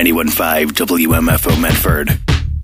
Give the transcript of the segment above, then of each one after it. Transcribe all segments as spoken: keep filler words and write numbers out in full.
ninety-one point five W M F O Medford.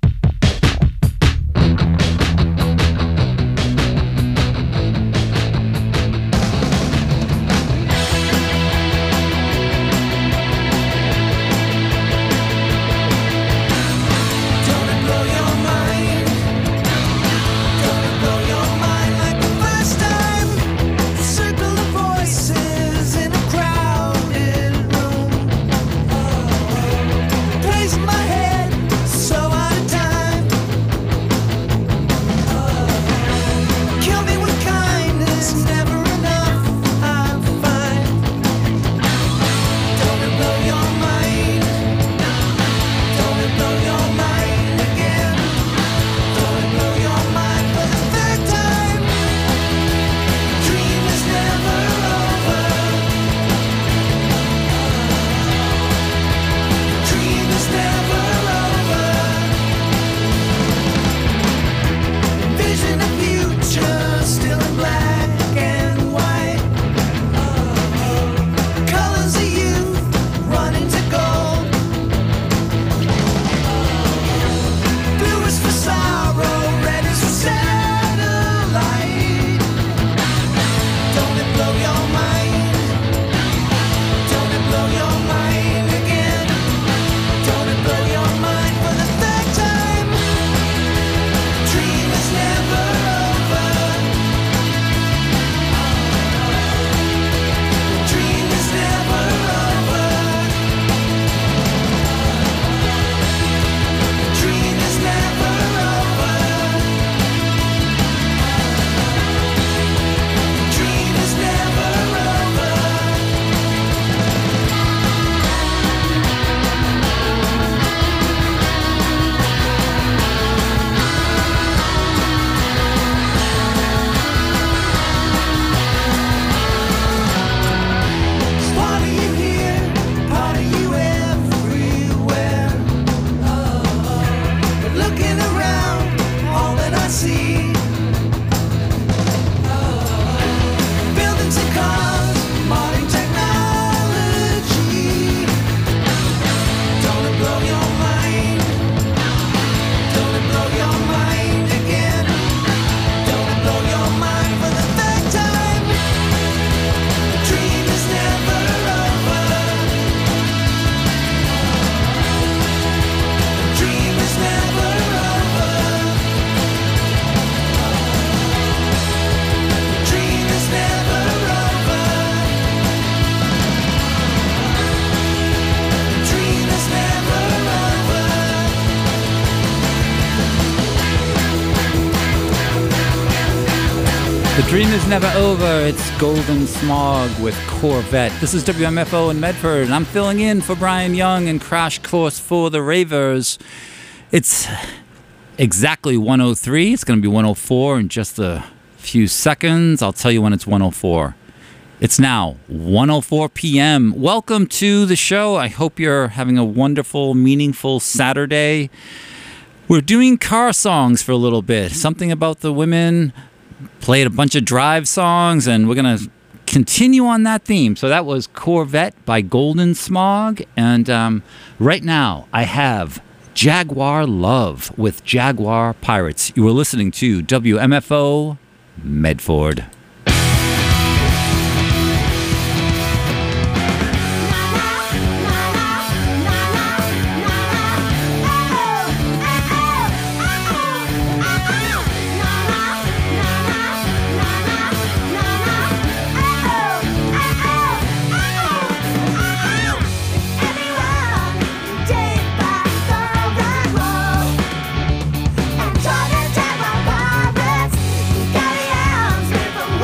Dream is never over. It's Golden Smog with Corvette. This is W M F O in Medford, and I'm filling in for Brian Young and Crash Course for the Ravers. It's exactly one oh three. It's going to be one oh four in just a few seconds. I'll tell you when it's one oh four. It's now one oh four p.m. Welcome to the show. I hope you're having a wonderful, meaningful Saturday. We're doing car songs for a little bit. Something about the women. Played a bunch of drive songs, and we're going to continue on that theme. So that was Corvette by Golden Smog. And um, right now, I have Jaguar Love with Jaguar Pirates. You were listening to W M F O Medford. Jaguar pirates, got the arms with a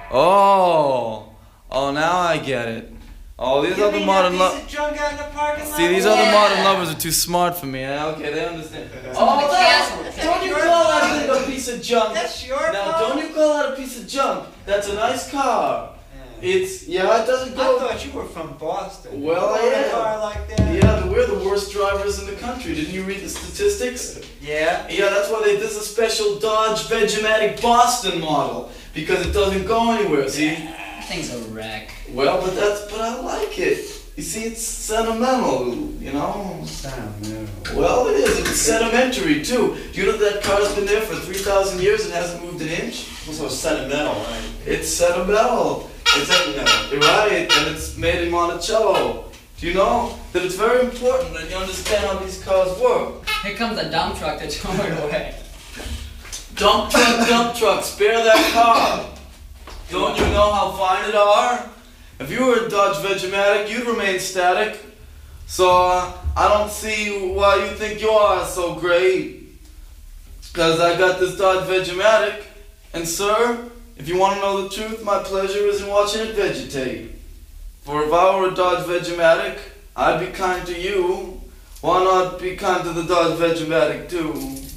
Oh, oh, now I get it. Oh, these You other mean modern that lovers. piece of junk out in the parking lot? See, these Yeah. other modern lovers are too smart for me. Yeah, okay, they understand. Oh, that, don't you call that thing a piece of junk? That's your Now, car? don't you call that a piece of junk? That's a nice car. It's, yeah, it doesn't I go. thought you were from Boston. Well, I You own a am. car like that? Yeah, we're the worst drivers in the country. Didn't you read the statistics? Yeah. Yeah, that's why they, this is a special Dodge Vegematic Boston model. Because it doesn't go anywhere, see? That thing's a wreck. Well, but that's, but I like it. You see, it's sentimental, you know? Sentimental. Well, it is. It's sedimentary, too. Do you know that car's been there for three thousand years and hasn't moved an inch? Also sentimental, right? It's sentimental. It's sentimental. Right, and it's made in Monticello. Do you know that it's very important that you understand how these cars work? Here comes a dump truck to tow it away. Dump truck, dump truck, spare that car. Don't you know how fine it are? If you were a Dodge Vegematic, you'd remain static. So uh, I don't see why you think you are so great. Because I got this Dodge Vegematic, and sir, if you want to know the truth, my pleasure is in watching it vegetate. For if I were a Dodge Vegematic, I'd be kind to you. Why not be kind to the Dodge Vegematic too?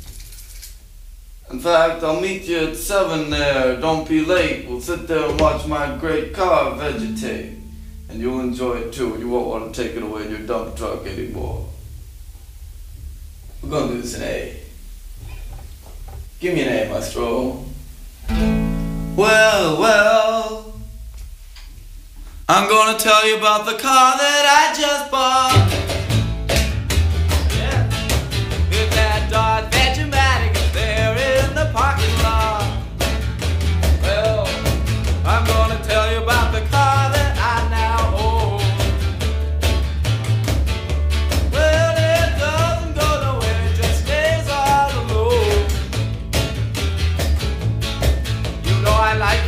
In fact, I'll meet you at seven there. Don't be late. We'll sit there and watch my great car vegetate. And you'll enjoy it too, and you won't want to take it away in your dump truck anymore. We're gonna do this in A. Give me an A, maestro. Well, well, I'm gonna tell you about the car that I just bought. Yeah, it's that Dodge Vegematic there in the parking lot. Well, I'm gonna tell you about the car that I now own. Well, it doesn't go nowhere, it just stays all alone. You know I like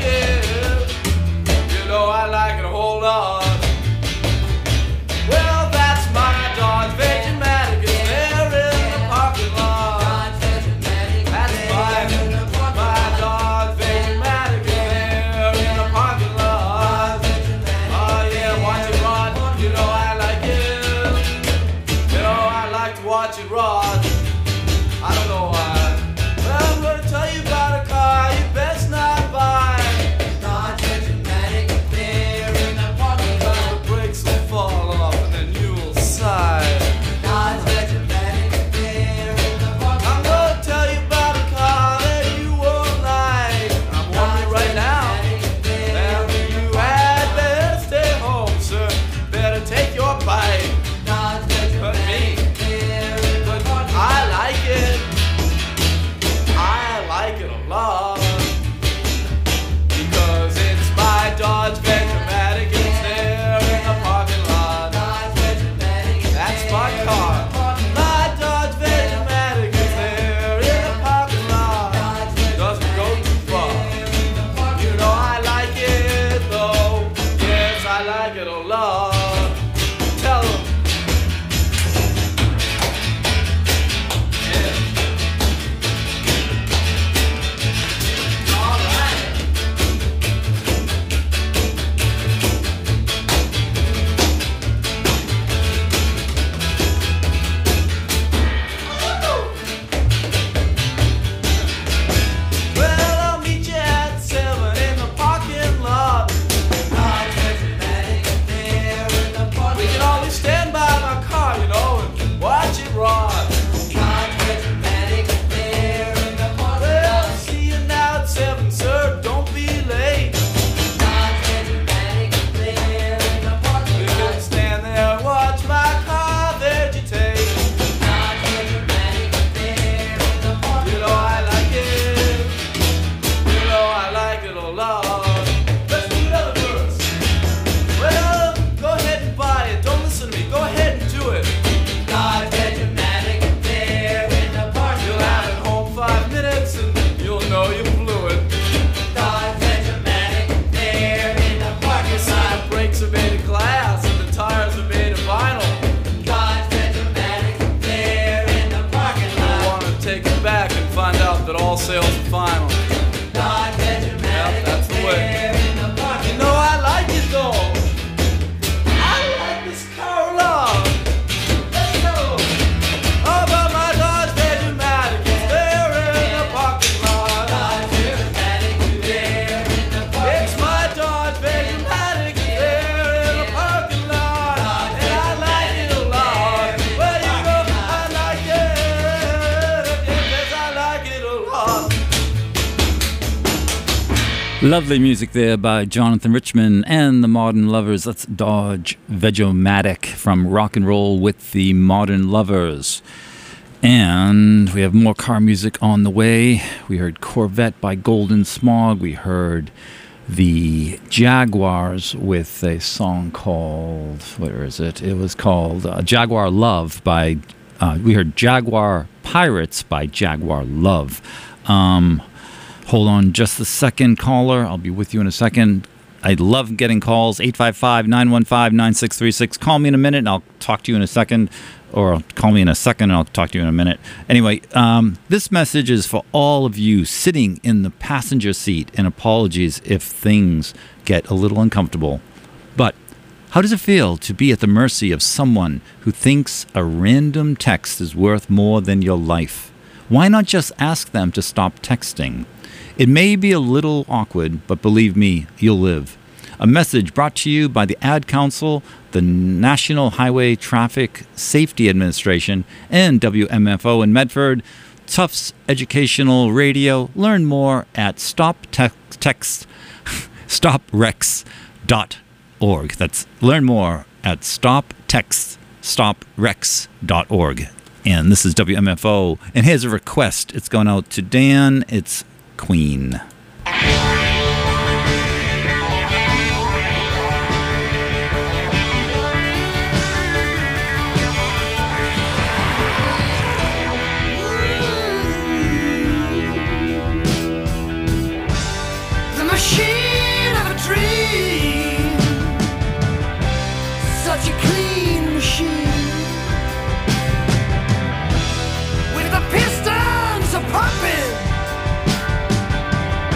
it, you know I like it a whole lot. Well, that's my Lovely music there by Jonathan Richman and the Modern Lovers. That's Dodge Veg-O-Matic from Rock and Roll with the Modern Lovers. And we have more car music on the way. We heard Corvette by Golden Smog. We heard the Jaguars with a song called, where is it? It was called uh, Jaguar Love by, uh, we heard Jaguar Pirates by Jaguar Love. Um... Hold on just a second, caller. I'll be with you in a second. I love getting calls. eight five five, nine one five, nine six three six. Call me in a minute and I'll talk to you in a second. Or call me in a second and I'll talk to you in a minute. Anyway, um, this message is for all of you sitting in the passenger seat. And apologies if things get a little uncomfortable. But how does it feel to be at the mercy of someone who thinks a random text is worth more than your life? Why not just ask them to stop texting? It may be a little awkward, but believe me, you'll live. A message brought to you by the Ad Council, the National Highway Traffic Safety Administration, and W M F O in Medford, Tufts Educational Radio. Learn more at stop text stop rex dot org. That's learn more at stop text stop rex dot org. And this is W M F O. And here's a request. It's going out to Dan. It's Queen. The machine of a dream, such a clean machine, with the pistons a pumping.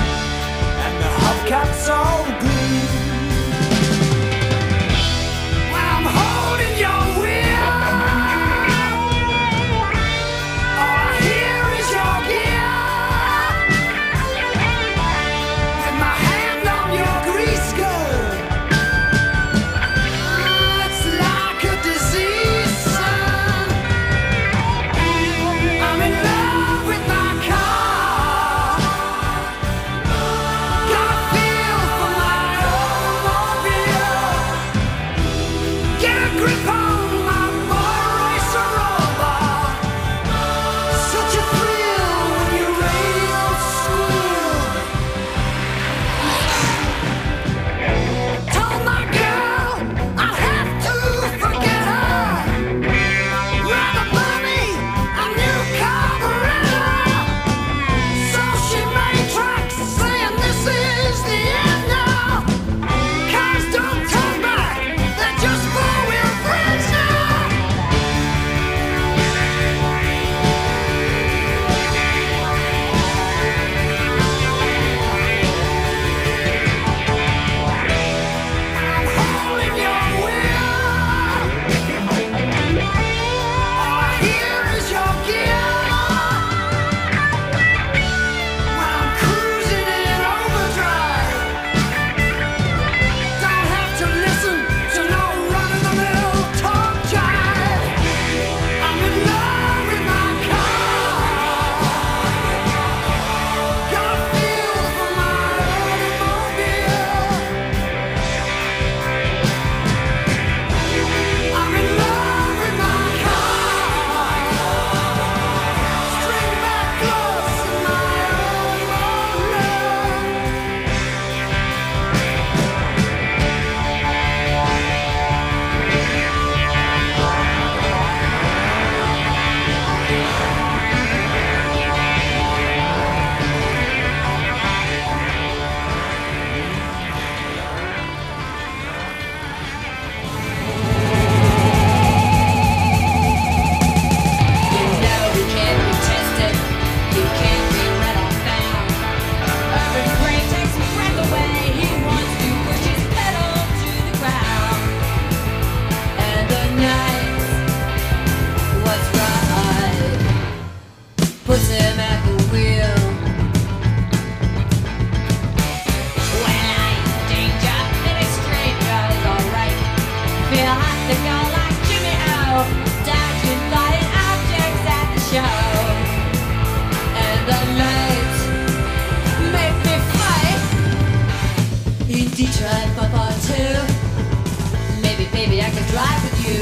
Detroit for part two. Maybe, baby, I could drive with you.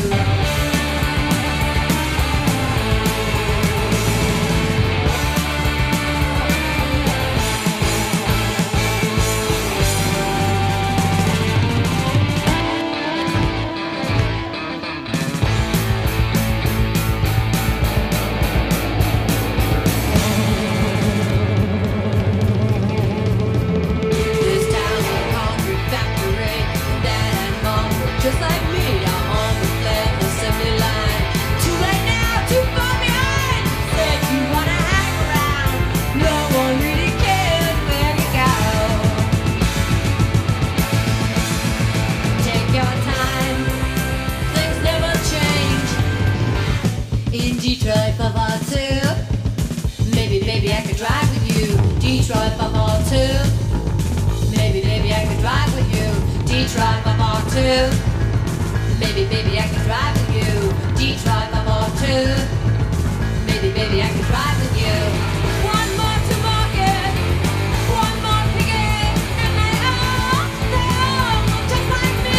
Just like me, I'm on the flare assembly line. Too late now, too far behind. Said you wanna hang around. No one really cares where you go. Take your time, things never change. In Detroit for part two. Maybe, baby, I could drive with you. Detroit for part two. Maybe, baby, I could drive with you. Detroit for part two. Maybe, baby, I can drive with you. Detroit for part two. Maybe, baby, I can drive with you. One more to market, one more picket, and they all, they all look just like me.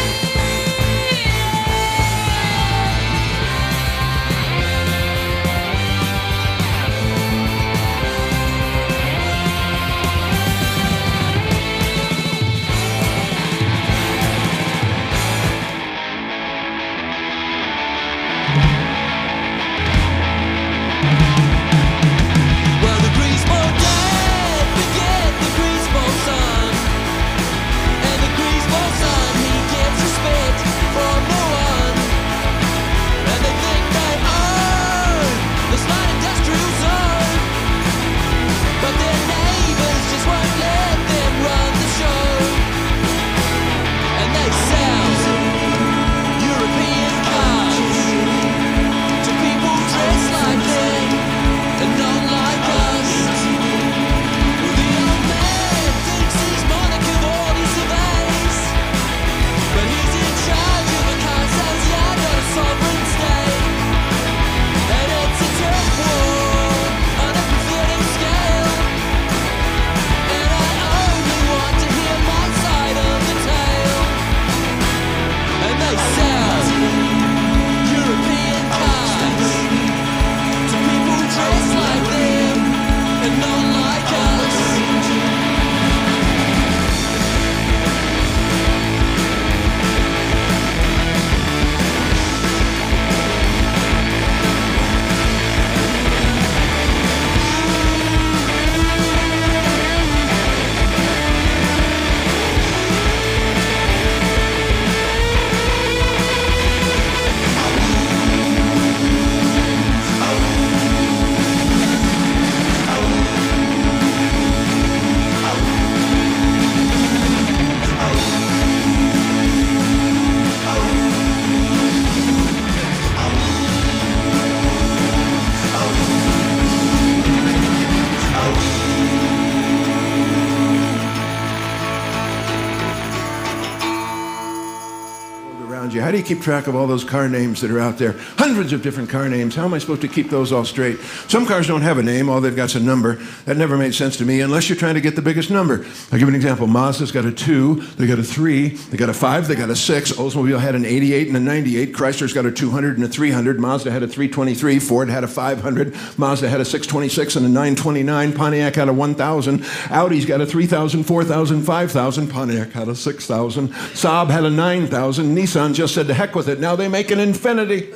How do you keep track of all those car names that are out there? Hundreds of different car names. How am I supposed to keep those all straight? Some cars don't have a name. All they've got is a number. That never made sense to me unless you're trying to get the biggest number. I'll give you an example. Mazda's got a two. They got a three. They got a five. They got a six. Oldsmobile had an eighty-eight and a ninety-eight. Chrysler's got a two hundred and a three hundred. Mazda had a three twenty-three. Ford had a five hundred. Mazda had a six twenty-six and a nine twenty-nine. Pontiac had a one thousand. Audi's got a three thousand, four thousand, five thousand. Pontiac had a six thousand. Saab had a nine thousand. Nissan just said to heck with it. Now they make an Infinity.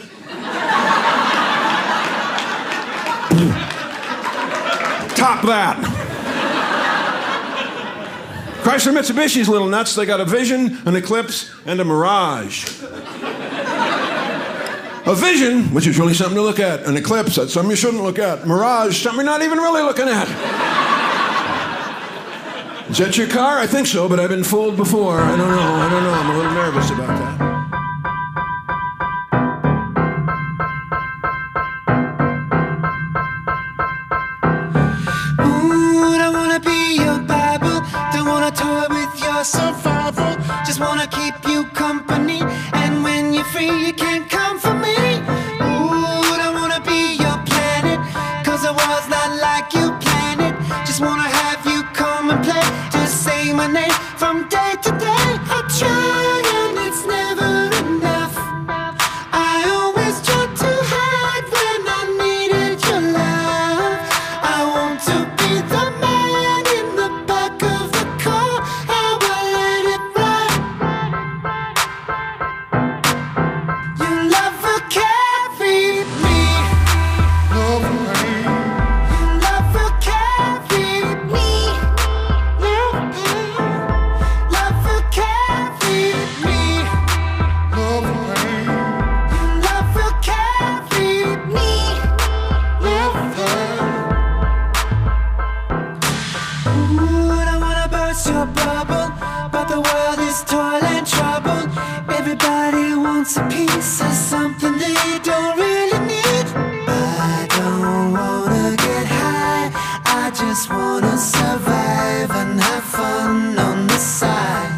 Top that. Chrysler Mitsubishi's a little nuts. They got a Vision, an Eclipse, and a Mirage. A Vision, which is really something to look at. An Eclipse, that's something you shouldn't look at. Mirage, something you're not even really looking at. Is that your car? I think so, but I've been fooled before. I don't know. I don't know. I'm a little nervous about that. Survival, just wanna keep you company, and when you're free you can't come for me. Ooh, I wanna be your planet, cause I was not like you planned it. Just wanna have you come and play, just say my name from day to day. the world is toil and trouble. Everybody wants a piece of something they don't really need. I don't wanna get high, I just wanna survive and have fun on the side.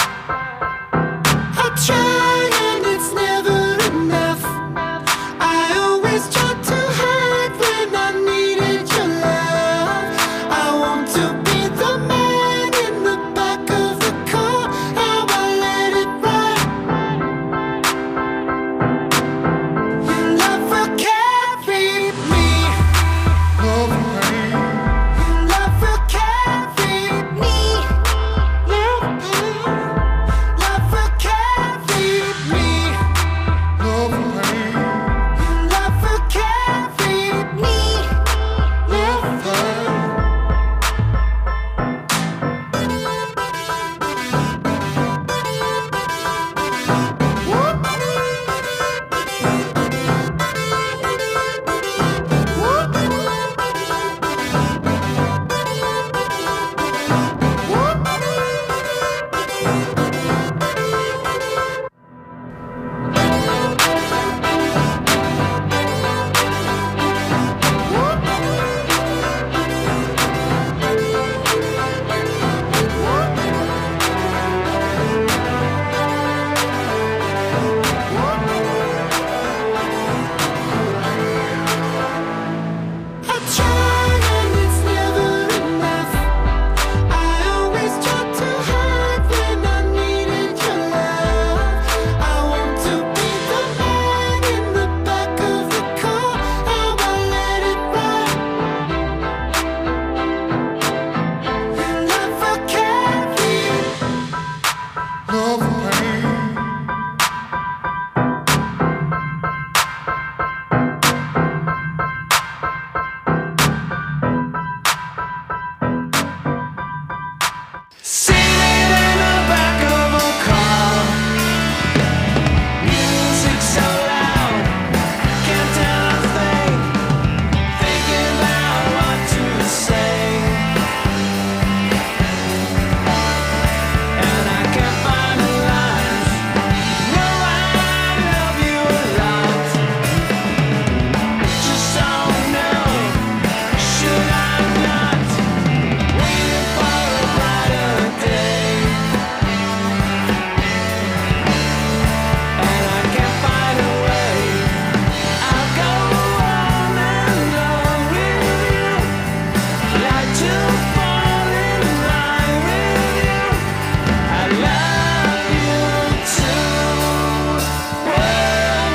I try and it's never enough. I always try to hide when I needed your love. I want to be the man in the back of the car. How I let it ride. Your love will carry me. Your love will carry me. Love, love will carry me. Love, love will carry me. Love. I try and it's never enough. I always try to hide when I needed your love. I want to be the man in the back of the car. How I let it ride. Your love will carry. Love pain. Sitting in the back of a car, music so loud, can't tell a thing, thinking about what to say, and I can't find the lines. No, I love you a lot, just don't know, should I not, waiting for a brighter day, and I can't find a way. I'll go on and on with you, like to fall in line with you. I love you too. Whoa,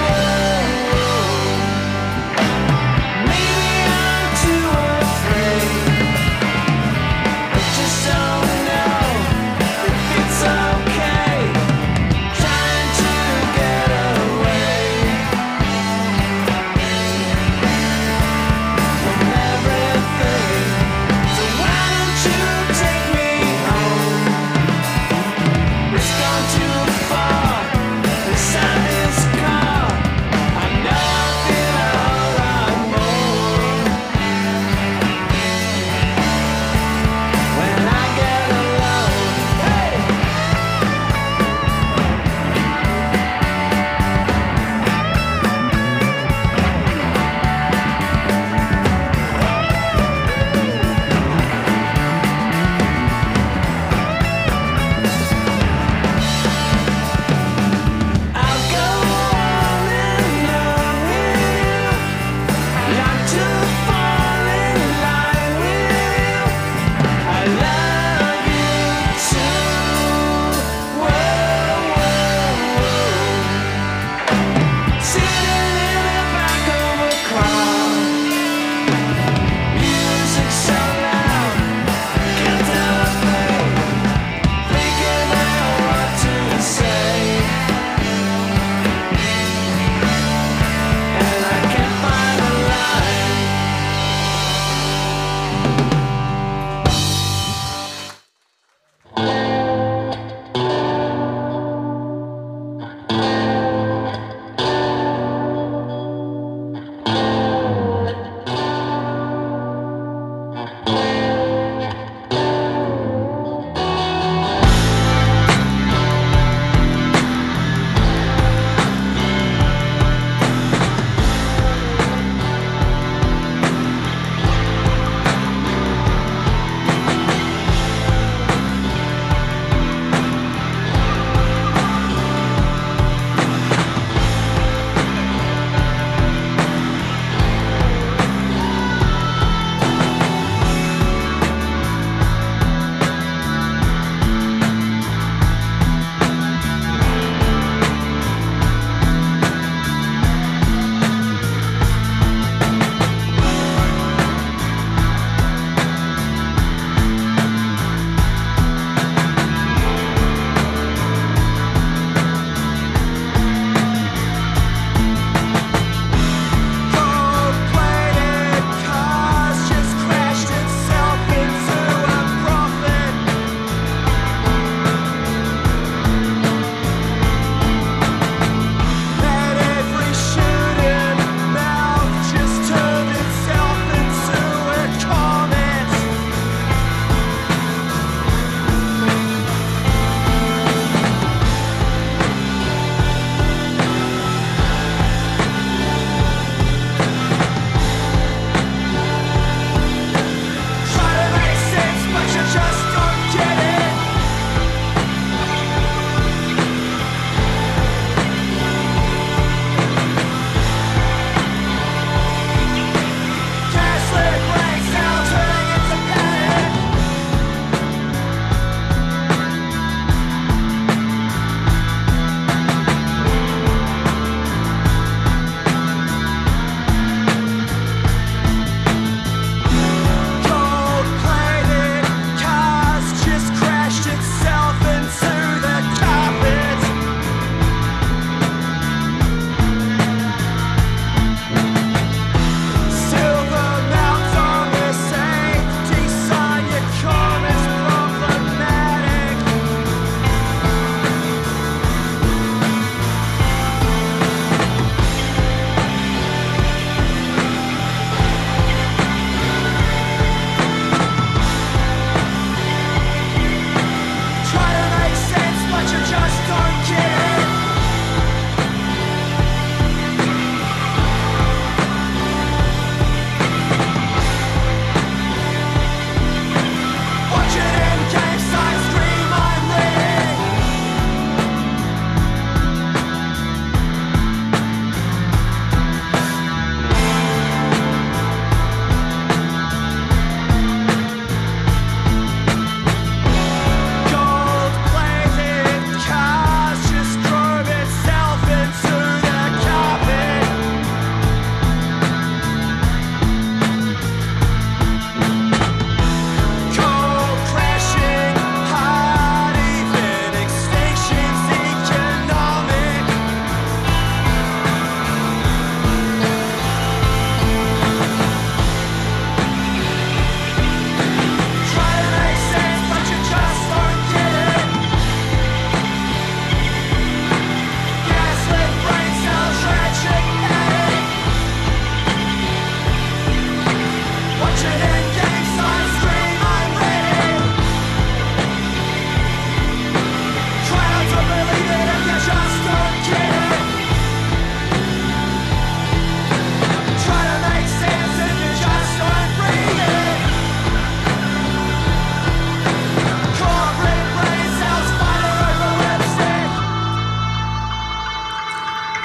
maybe I'm too afraid. Just don't know if it's okay. Trying to get away from everything. So why don't you take me home?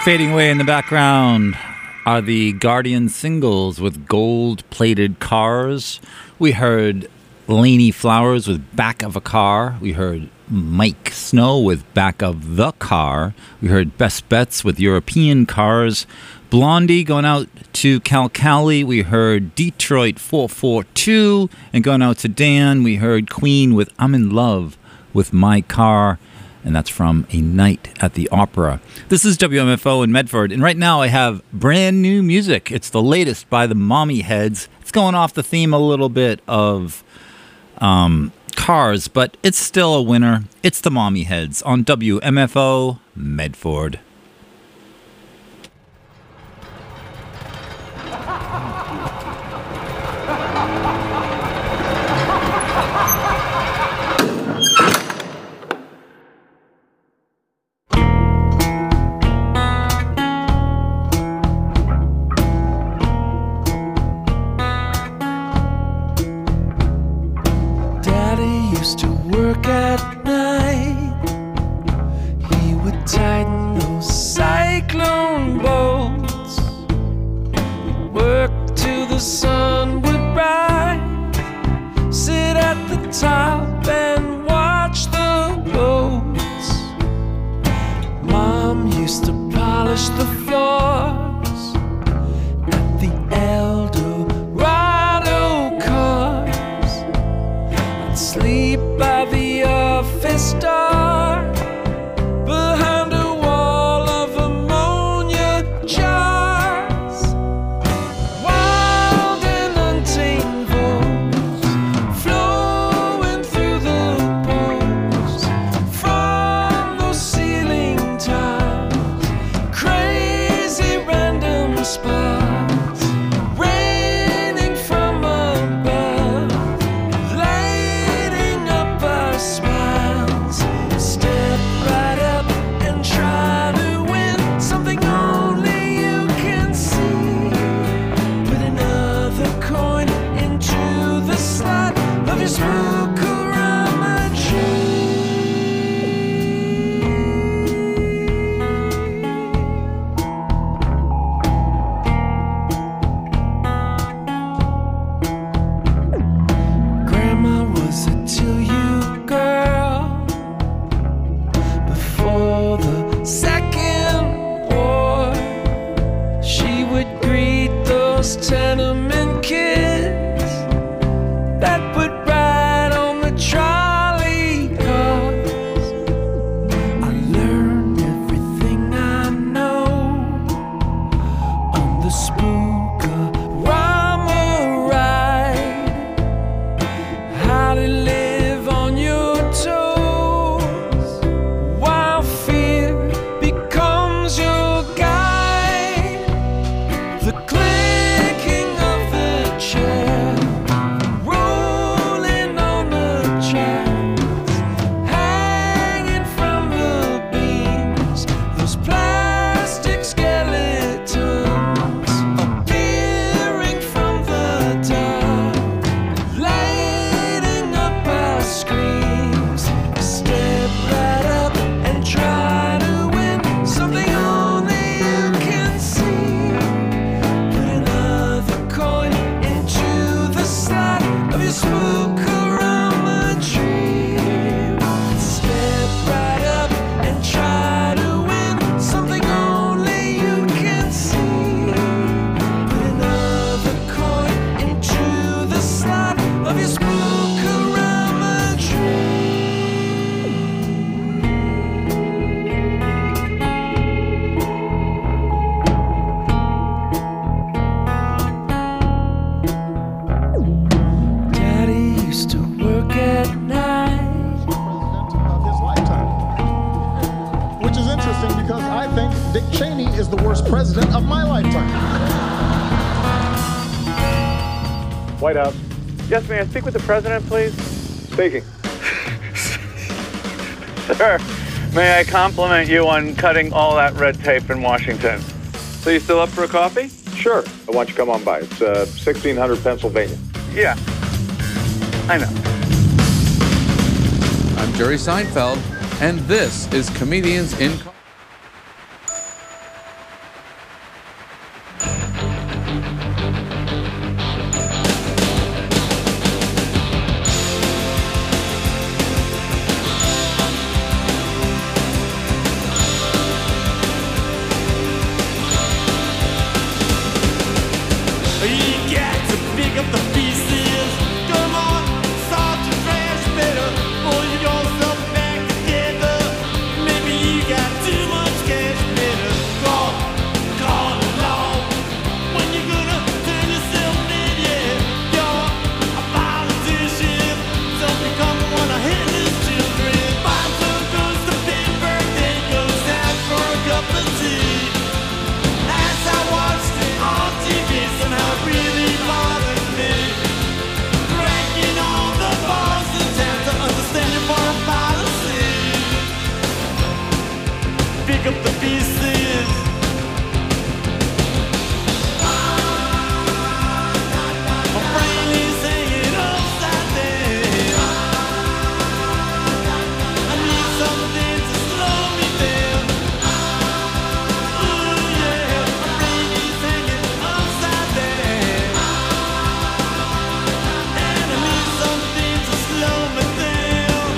Fading away in the background are the Guardian singles with gold-plated cars. We heard Laney Flowers with Back of a Car. We heard Mike Snow with Back of the Car. We heard Best Bets with European Cars. Blondie going out to Cal Cali. We heard Detroit four four two. And going out to Dan, we heard Queen with I'm in Love with My Car. And that's from A Night at the Opera. This is W M F O in Medford, and right now I have brand new music. It's the latest by the Mommy Heads. It's going off the theme a little bit of um, Cars, but it's still a winner. It's the Mommy Heads on W M F O Medford. Used to work at night. He would tighten those cyclone bolts. Work till the sun would rise. Sit at the top and watch the boats. Mom used to polish the floors at the Eldorado cars. Sleep by the office door, behind a wall of ammonia jars. Wild and untamed voice flowing through the pores from those ceiling tiles. Crazy random spots raining from above. Smiles. Step right up and try to win something only you can see. Put another coin into the slot of your Spookorama tree. Grandma was a till you girl before the Second War. She would greet those tenement kids that would ride on the trolley cars. I learned everything I know on the Spookorama ride. How to live on your toes while fear becomes your guide. The clicking of the chair, rolling on the tracks, hanging from the beams. Those plastic skeletons appearing from the dark, lighting up our screams. Step right up and try to win something only you can see. Put another coin into the slot of your Spookorama dream. Step right up and try to win something only you can see. Put another coin into the slot of your Spookorama dream. Daddy used to work at night. Of his lifetime. Which is interesting because I think Dick Cheney is the worst president of my lifetime. White House. Yes, may I speak with the president, please? Speaking. Sir, may I compliment you on cutting all that red tape in Washington? So you still up for a coffee? Sure. Why don't you come on by? It's uh, sixteen hundred Pennsylvania. Yeah. I know. I'm Jerry Seinfeld, and this is Comedians in... pick up the pieces. My brain is hanging upside down. I need something to slow me down. Ooh yeah, my brain is hanging upside down. And I need something to slow me down.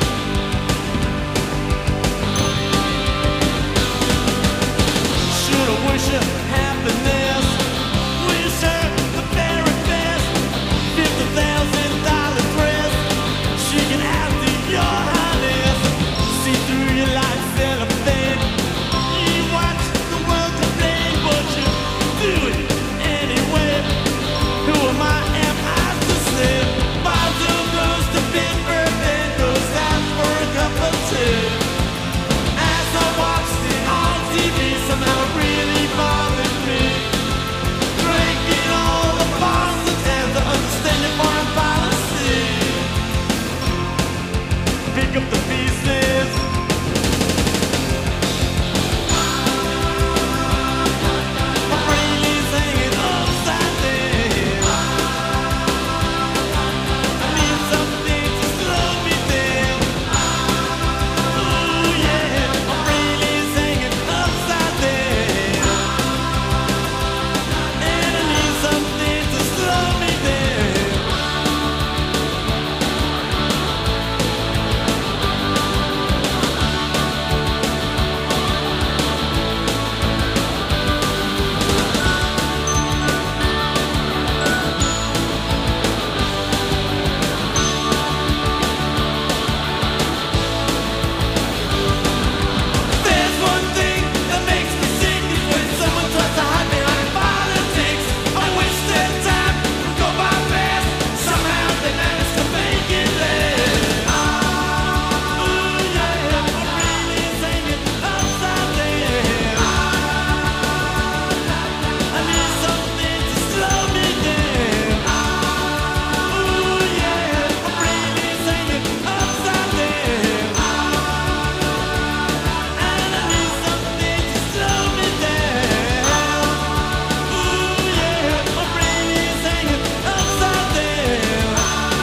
Should I wish her happiness? Wish her the very best. Fifty thousand dollar dress. She can have to your highness. See through your life cellophane. You watch the world complain, but you do it anyway. Who am I? Am I to say? Bottom goes to Pittsburgh, then goes out for a cup of tea. As I watched it on T V, somehow it really bothered me. Drinking all the positives to understand your foreign policy. Pick up the pieces. My brain is hanging upside down. I need something to slow me down. Ooh yeah, my brain is hanging upside down. And I need something to slow me down. There's one thing that makes me sick is when someone tries to hide behind politics. I wish that time would go by fast. Somehow they manage to make it last. Ooh yeah, my brain is hanging upside down. I need something to slow me down. Ooh yeah, my brain is hanging upside down. And I need something to slow me down. Ooh yeah, my brain is hanging upside down.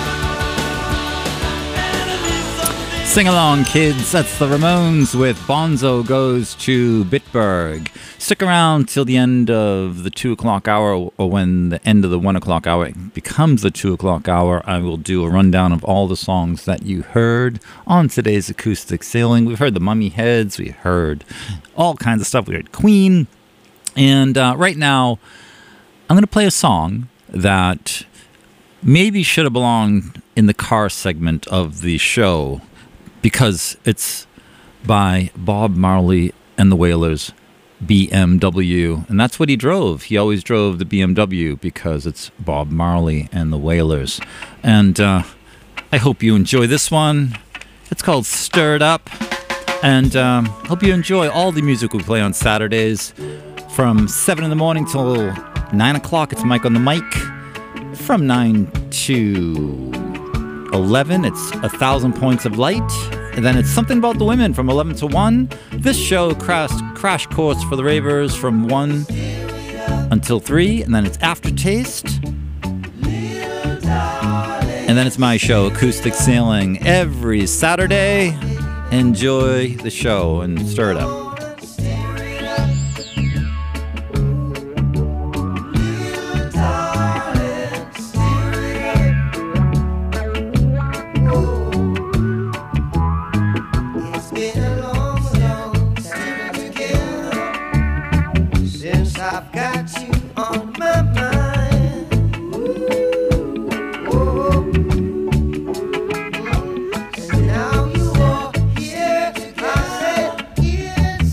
And I need something. Sing along, kids. That's the Ramones with Bonzo Goes to Bitburg. Stick around till the end of the two o'clock hour, or when the end of the one o'clock hour becomes the two o'clock hour. I will do a rundown of all the songs that you heard on today's Acoustic Sailing. We've heard the Mummy Heads. We heard all kinds of stuff. We heard Queen. And uh, right now, I'm going to play a song that maybe should have belonged in the car segment of the show, because it's by Bob Marley and the Wailers, B M W. And that's what he drove. He always drove the B M W because it's Bob Marley and the Wailers. And uh, I hope you enjoy this one. It's called Stirred Up. And um, hope you enjoy all the music we play on Saturdays from seven in the morning till nine o'clock. It's Mike on the Mic. From nine to eleven, it's A Thousand Points of Light. And then it's Something About the Women from eleven to one. This show, Crash, Crash Course for the Ravers, from one until three. And then it's Aftertaste. And then it's my show, Acoustic Sailing, every Saturday. Enjoy the show and stir it up. I've got you on my mind. And now you are here. I said, yes.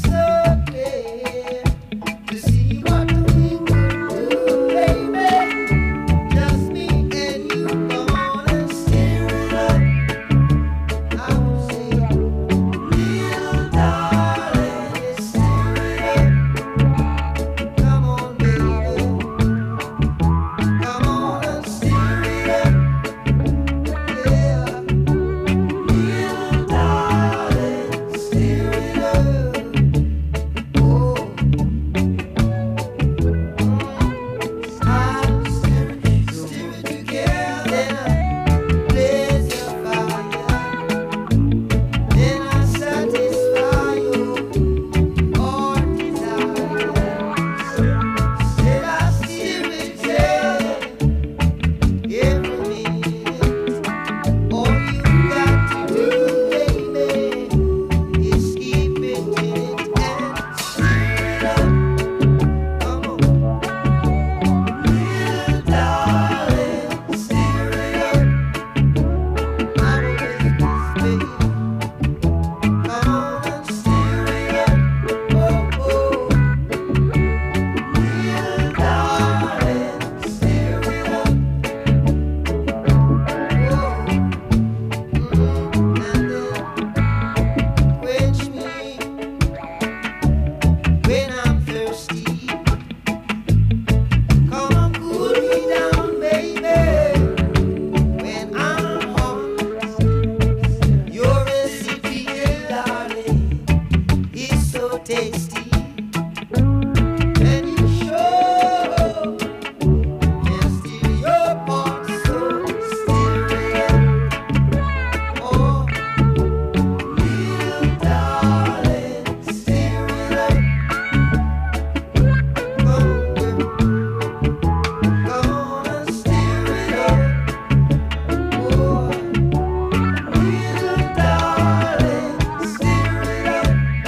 tasty. And you show can steal your heart, so steal it. Oh, little darling, steal it up. Gonna steal it up. Oh, little darling, steal it up.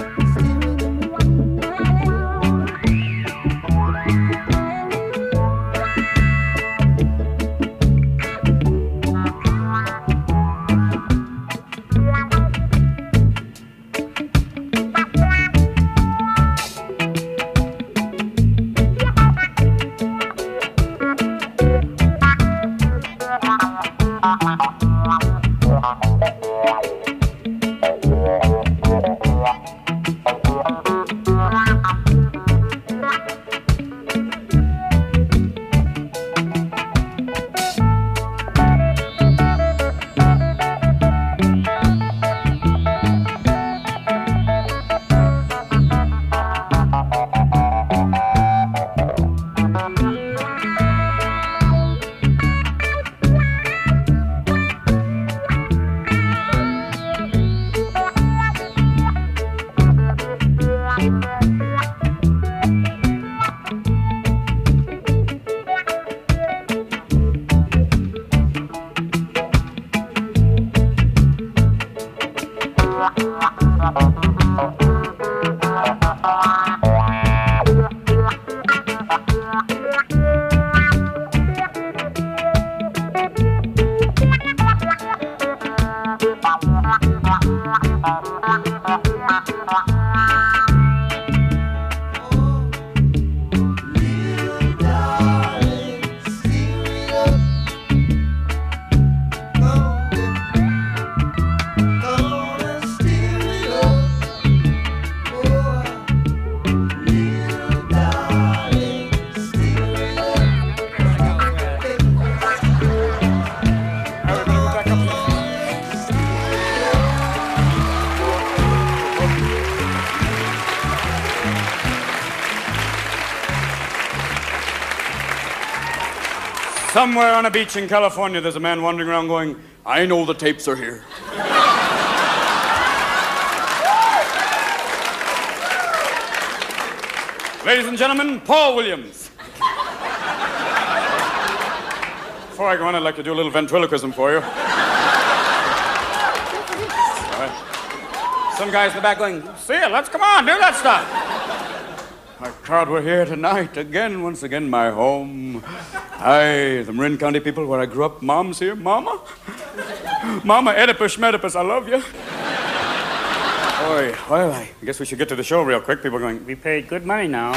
Somewhere on a beach in California, there's a man wandering around going, I know the tapes are here. Ladies and gentlemen, Paul Williams. Before I go on, I'd like to do a little ventriloquism for you. All right. Some guys in the back going, see it, let's come on, do that stuff. My crowd, we're here tonight again, once again, my home. Hi, the Marin County people where I grew up. Mom's here. Mama? Mama, Oedipus, Medipus, I love you. Boy, well, I guess we should get to the show real quick. People are going, we paid good money now.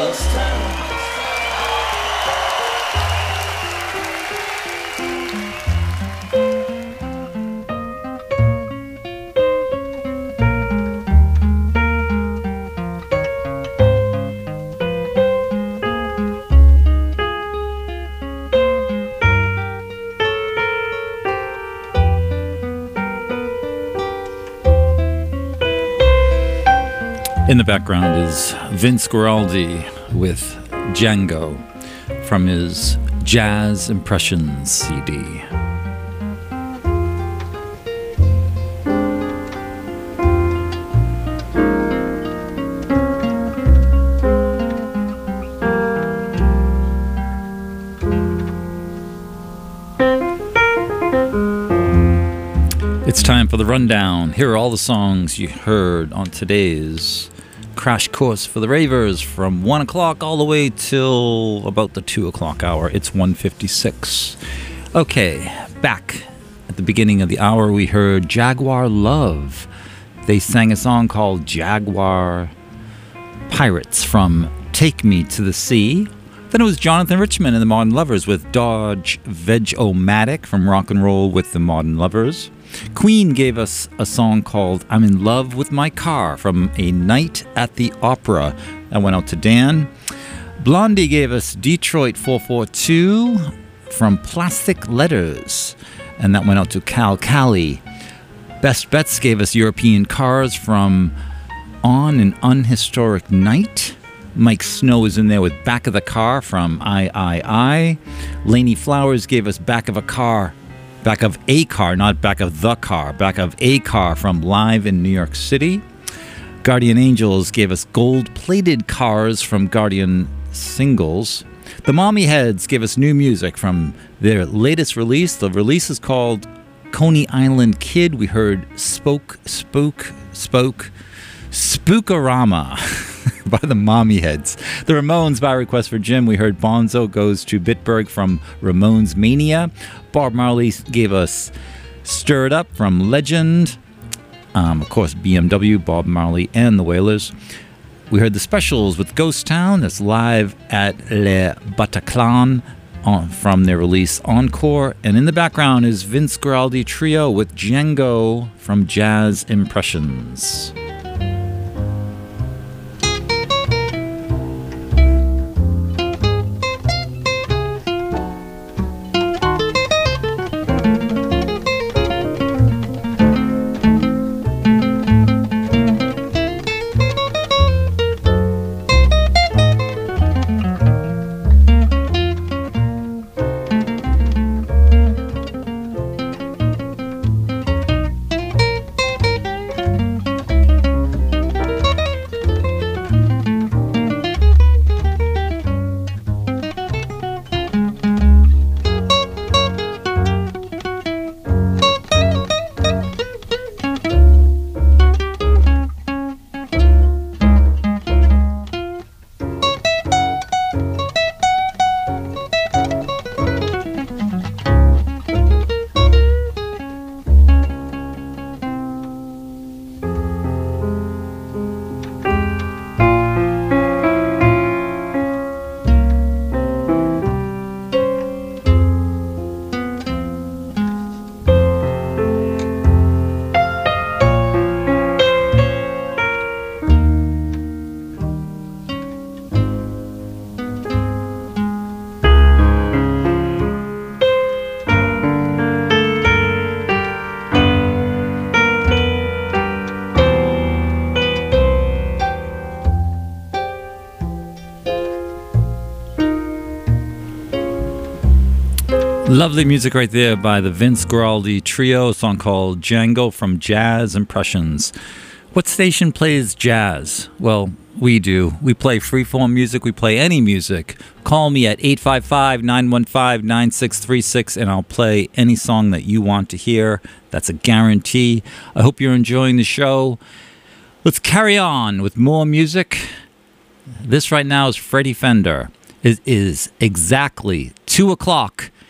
ghost town. In the background is Vince Guaraldi with Django from his Jazz Impressions C D. It's time for the rundown. Here are all the songs you heard on today's Crash Course for the Ravers from one o'clock all the way till about the two o'clock hour. It's one fifty-six. Okay, back at the beginning of the hour, we heard Jaguar Love. They sang a song called Jaguar Pirates from Take Me to the Sea. Then it was Jonathan Richman and the Modern Lovers with Dodge Veg-O-Matic from Rock and Roll with the Modern Lovers. Queen gave us a song called I'm in Love with My Car from A Night at the Opera. That went out to Dan. Blondie gave us Detroit four four two from Plastic Letters. And that went out to Cal Cali. Best Bets gave us European Cars from On an Unhistoric Night. Mike Snow is in there with Back of the Car from I I I. Laney Flowers gave us Back of a Car. Back of a Car, not Back of the Car. Back of a Car from Live in New York City. Guardian Angels gave us Gold-Plated Cars from Guardian Singles. The Mommy Heads gave us new music from their latest release. The release is called Coney Island Kid. We heard Spoke, Spook, Spoke, Spookorama by the Mommy Heads. The Ramones, by request for Jim, we heard Bonzo Goes to Bitburg from Ramones Mania. Bob Marley gave us Stir It Up from Legend. Um, of course, B M W, Bob Marley, and the Wailers. We heard the Specials with Ghost Town. That's live at Le Bataclan on, from their release Encore. And in the background is Vince Guaraldi Trio with Django from Jazz Impressions. Lovely music right there by the Vince Guaraldi Trio, a song called Django from Jazz Impressions. What station plays jazz? Well, we do. We play freeform music. We play any music. Call me at eight five five, nine one five, nine six three six and I'll play any song that you want to hear. That's a guarantee. I hope you're enjoying the show. Let's carry on with more music. This right now is Freddie Fender. It is exactly two o'clock